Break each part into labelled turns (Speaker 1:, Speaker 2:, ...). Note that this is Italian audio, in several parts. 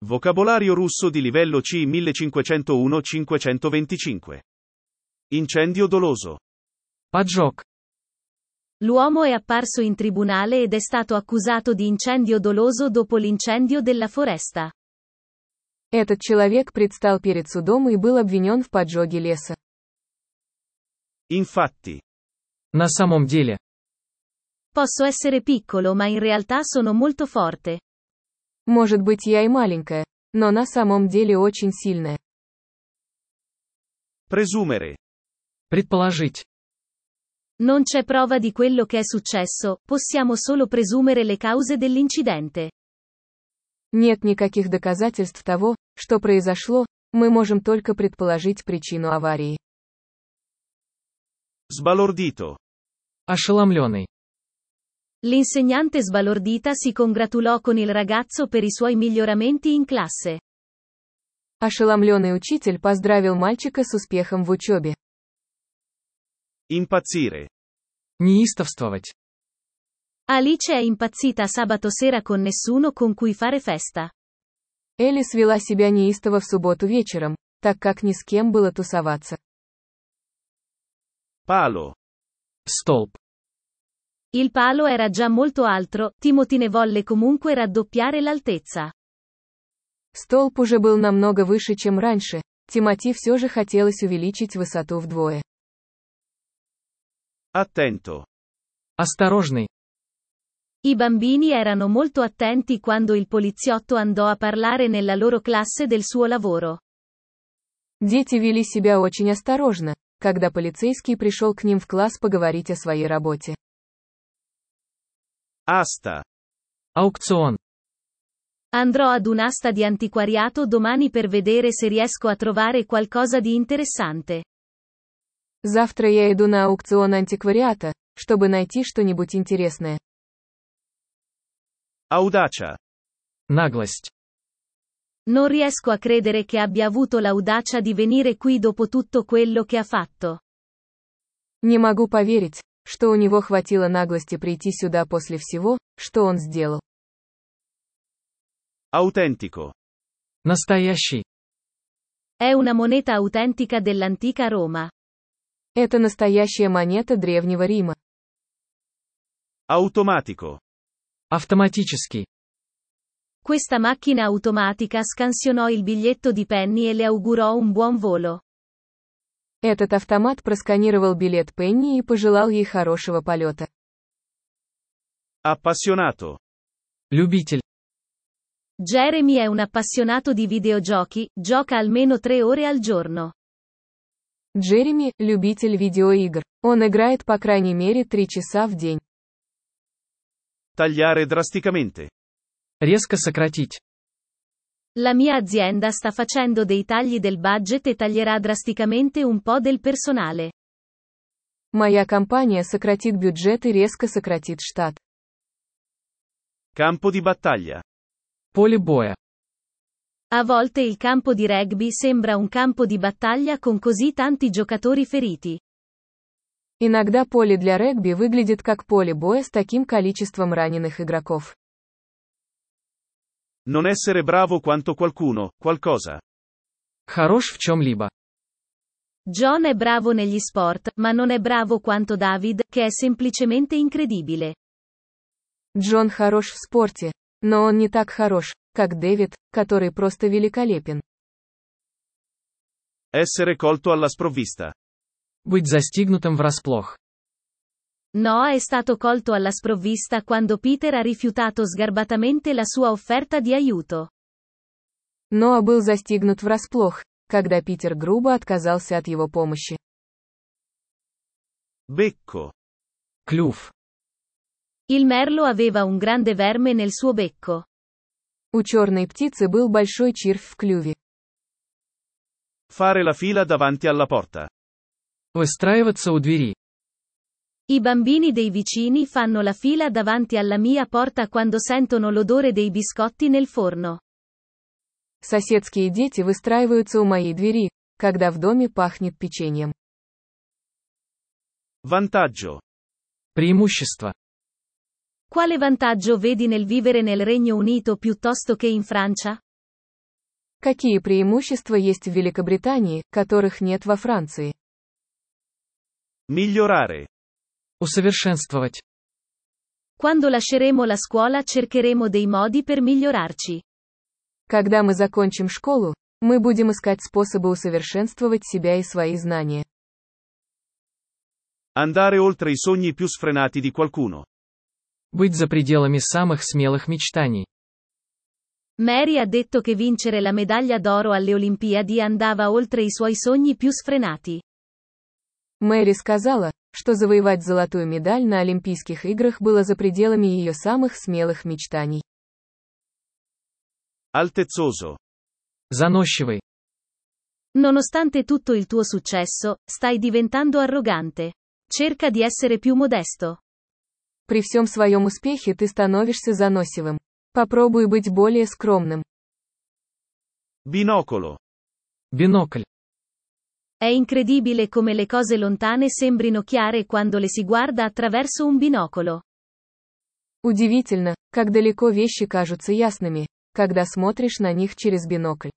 Speaker 1: Vocabolario russo di livello C 1501-525. Incendio doloso.
Speaker 2: Поджог.
Speaker 3: L'uomo è apparso in tribunale ed è stato accusato di incendio doloso dopo l'incendio della foresta.
Speaker 4: Этот человек предстал перед судом и был обвинен в поджоге леса.
Speaker 1: Infatti.
Speaker 2: На самом деле.
Speaker 3: Posso essere piccolo, ma in realtà sono molto forte.
Speaker 4: Может быть, я и маленькая, но на самом деле очень сильная.
Speaker 1: Presumere.
Speaker 2: Предположить.
Speaker 3: Non c'è prova di quello che è successo, possiamo solo presumere le cause dell'incidente.
Speaker 4: Нет никаких доказательств того, что произошло, мы можем только предположить причину аварии.
Speaker 1: Sbalordito.
Speaker 2: Ошеломленный.
Speaker 3: L'insegnante sbalordita si congratulò con il ragazzo per i suoi miglioramenti in classe.
Speaker 4: Ошеломленный учитель поздравил мальчика с успехом в учебе.
Speaker 1: Impazzire.
Speaker 2: Неистовствовать.
Speaker 3: Alice è impazzita sabato sera con nessuno con cui fare festa.
Speaker 4: Элис вела себя неистово в субботу вечером, так как ни с кем было тусоваться.
Speaker 1: Palo.
Speaker 2: Столб.
Speaker 3: Il palo era già molto alto, Timothy ne volle comunque raddoppiare l'altezza.
Speaker 4: Столб уже был намного выше, чем раньше, Тимоти все же хотелось увеличить высоту вдвое.
Speaker 1: Attento.
Speaker 2: Осторожный.
Speaker 3: I bambini erano molto attenti quando il poliziotto andò a parlare nella loro classe del suo lavoro.
Speaker 4: Дети вели себя очень осторожно, когда полицейский пришел к ним в класс поговорить о своей работе.
Speaker 1: Asta.
Speaker 2: Аукцион.
Speaker 3: Andrò ad un'asta di antiquariato domani per vedere se riesco a trovare qualcosa di interessante.
Speaker 4: Завтра я иду на аукцион антиквариата, чтобы найти что-нибудь интересное.
Speaker 1: Audacia.
Speaker 2: Наглость.
Speaker 3: Non riesco a credere che abbia avuto l'audacia di venire qui dopo tutto quello che ha fatto.
Speaker 4: Не могу поверить, что у него хватило наглости прийти сюда после всего, что он сделал.
Speaker 1: Autentico.
Speaker 2: Настоящий.
Speaker 3: È una moneta autentica dell'antica Roma.
Speaker 4: Это настоящая монета Древнего Рима.
Speaker 1: Automatico.
Speaker 2: Автоматический.
Speaker 3: Questa macchina automatica scansionò il biglietto di Penny e le augurò un buon volo.
Speaker 4: Этот автомат просканировал билет Пенни и пожелал ей хорошего полета.
Speaker 1: Appassionato.
Speaker 2: Любитель.
Speaker 3: Jeremy è un appassionato di videogiochi, gioca almeno 3 ore al giorno.
Speaker 4: Джереми – любитель видеоигр. Он играет по крайней мере 3 часа в день.
Speaker 1: Tagliare drasticamente.
Speaker 2: Резко сократить.
Speaker 3: La mia azienda sta facendo dei tagli del budget e taglierà drasticamente un po' del personale.
Speaker 4: Моя компания сократит бюджет и резко сократит штат.
Speaker 1: Campo di battaglia.
Speaker 2: Поле боя.
Speaker 3: A volte il campo di rugby sembra un campo di battaglia con così tanti giocatori feriti.
Speaker 4: Иногда поле для регби выглядит как поле боя с таким количеством раненых игроков.
Speaker 1: Non essere bravo quanto qualcuno, qualcosa.
Speaker 2: Хорош в чем-либо.
Speaker 3: John è bravo negli sport, ma non è bravo quanto David, che è semplicemente incredibile.
Speaker 4: Джон хорош в спорте, но он не так хорош, как Дэвид, который просто великолепен.
Speaker 1: Essere colto alla sprovvista.
Speaker 2: Быть застигнутым врасплох.
Speaker 3: Noah è stato colto alla sprovvista quando Peter ha rifiutato sgarbatamente la sua offerta di aiuto.
Speaker 4: Ноа был застигнут врасплох, когда Питер грубо отказался от его помощи.
Speaker 1: Becco.
Speaker 2: Клюв.
Speaker 3: Il merlo aveva un grande verme nel suo becco.
Speaker 4: У черной птицы был большой червь в клюве.
Speaker 1: Fare la fila davanti alla porta.
Speaker 2: Выстраиваться у двери.
Speaker 3: I bambini dei vicini fanno la fila davanti alla mia porta quando sentono l'odore dei biscotti nel forno.
Speaker 4: Соседские дети выстраиваются у моей двери, когда в доме пахнет печеньем.
Speaker 1: Vantaggio.
Speaker 2: Преимущество.
Speaker 3: Quale vantaggio vedi nel vivere nel Regno Unito piuttosto che in Francia?
Speaker 4: Какие преимущества есть в Великобритании, которых нет во Франции?
Speaker 1: Migliorare.
Speaker 2: Усовершенствовать.
Speaker 3: Quando lasceremo la scuola cercheremo dei modi per migliorarci.
Speaker 4: Когда мы закончим школу, мы будем искать способы усовершенствовать себя и свои знания.
Speaker 1: Andare oltre i sogni più sfrenati di qualcuno.
Speaker 2: Быть за пределами самых смелых мечтаний.
Speaker 3: Mary ha detto che vincere la medaglia d'oro alle Olimpiadi andava oltre i suoi sogni più sfrenati.
Speaker 4: Мэри сказала, что завоевать золотую медаль на Олимпийских играх было за пределами ее самых смелых мечтаний.
Speaker 1: Altezzoso.
Speaker 2: Заносчивый.
Speaker 3: Nonostante tutto il tuo successo, stai diventando arrogante. Cerca di essere più modesto.
Speaker 4: При всем своем успехе ты становишься заносчивым. Попробуй быть более скромным.
Speaker 1: Binocolo.
Speaker 2: Бинокль.
Speaker 3: È incredibile come le cose lontane sembrino chiare quando le si guarda attraverso un binocolo.
Speaker 4: Удивительно, как далеко вещи кажутся ясными, когда смотришь на них через бинокль.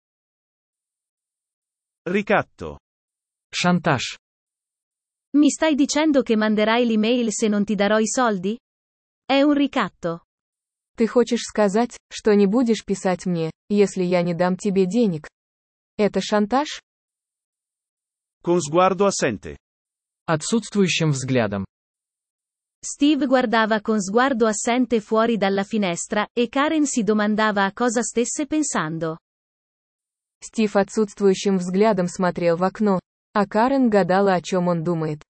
Speaker 1: Ricatto.
Speaker 2: Шантаж.
Speaker 3: Mi stai dicendo che manderai l'email se non ti darò i soldi? È un ricatto.
Speaker 4: Ты хочешь сказать, что не будешь писать мне, если я не дам тебе денег? Это шантаж?
Speaker 1: Con sguardo assente.
Speaker 2: Отсутствующим взглядом.
Speaker 3: Steve guardava con sguardo assente fuori dalla finestra, e Karen si domandava a cosa stesse pensando.
Speaker 4: Стив отсутствующим взглядом смотрел в окно, а Карен гадала, о чем он думает.